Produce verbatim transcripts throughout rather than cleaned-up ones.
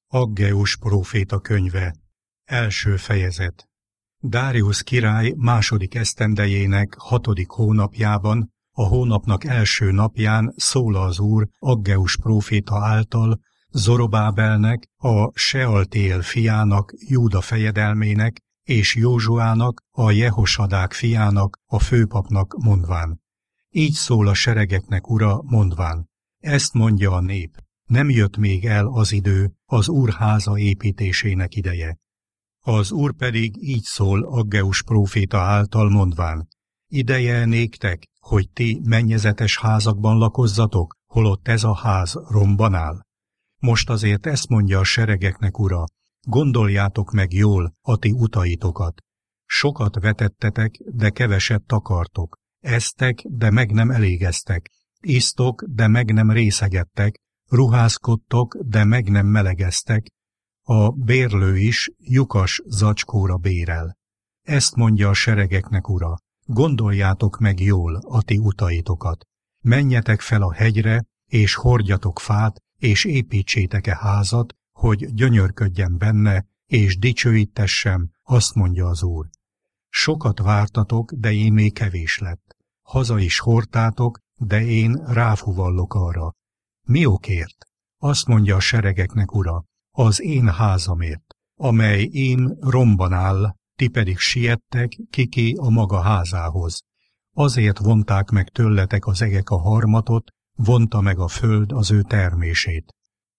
Aggeus próféta könyve, első fejezet. Dáriusz király második esztendejének hatodik hónapjában, a hónapnak első napján szól az Úr Aggeus próféta által Zorobábelnek, a Sealtéel fiának, Júda fejedelmének, és Józsuának, a Jehosadák fiának, a főpapnak mondván. Így szól a seregeknek Ura mondván. Ezt mondja a nép. Nem jött még el az idő, az Úr háza építésének ideje. Az Úr pedig így szól Aggeus próféta által mondván. Ideje néktek, hogy ti mennyezetes házakban lakozzatok, holott ez a ház romban áll. Most azért ezt mondja a seregeknek Ura, gondoljátok meg jól a ti utaitokat. Sokat vetettetek, de keveset takartok. Esztek, de meg nem elégeztek. Isztok, de meg nem részegettek. Ruházkodtok, de meg nem melegeztek. A bérlő is lyukas zacskóra bérel. Ezt mondja a seregeknek Ura, gondoljátok meg jól a ti utaitokat. Menjetek fel a hegyre, és hordjatok fát, és építsétek-e házat, hogy gyönyörködjen benne, és dicsőítessem, azt mondja az Úr. Sokat vártatok, de én még kevés lett. Haza is hordtátok, de én ráfuvallok arra. Mi okért? Azt mondja a seregeknek Ura, az én házamért, amely én romban áll, ti pedig siettek kiki a maga házához. Azért vonták meg tőletek az egek a harmatot, vonta meg a föld az ő termését.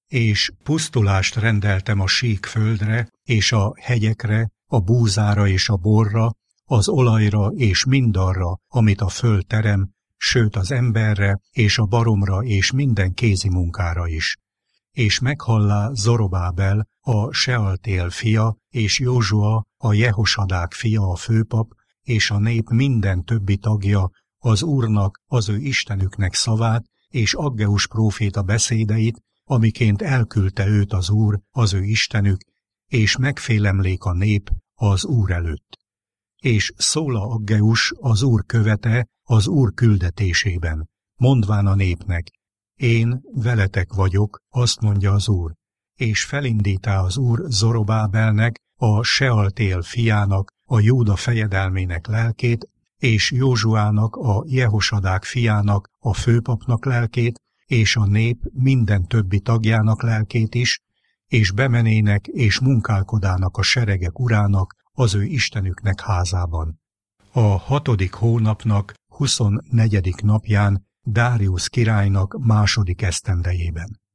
És pusztulást rendeltem a sík földre, és a hegyekre, a búzára és a borra, az olajra és mindarra, amit a föld terem, sőt az emberre és a baromra és minden kézi munkára is. És meghallá Zorobábel, a Sealtéel fia, és Józsua, a Jehosadák fia, a főpap, és a nép minden többi tagja az Úrnak, az ő Istenüknek szavát, és Aggeus próféta beszédeit, amiként elküldte őt az Úr, az ő Istenük, és megfélemlék a nép az Úr előtt. És szóla Aggeus, az Úr követe, az Úr küldetésében, mondván a népnek, én veletek vagyok, azt mondja az Úr, és felindítá az Úr Zorobábelnek, a Sealtéel fiának, a Júda fejedelmének lelkét, és Józsuának, a Jehosadák fiának, a főpapnak lelkét, és a nép minden többi tagjának lelkét is, és bemenének és munkálkodának a seregek Urának, az ő Istenüknek házában. A hatodik hónapnak huszonnegyedik napján Dáriusz királynak második esztendejében.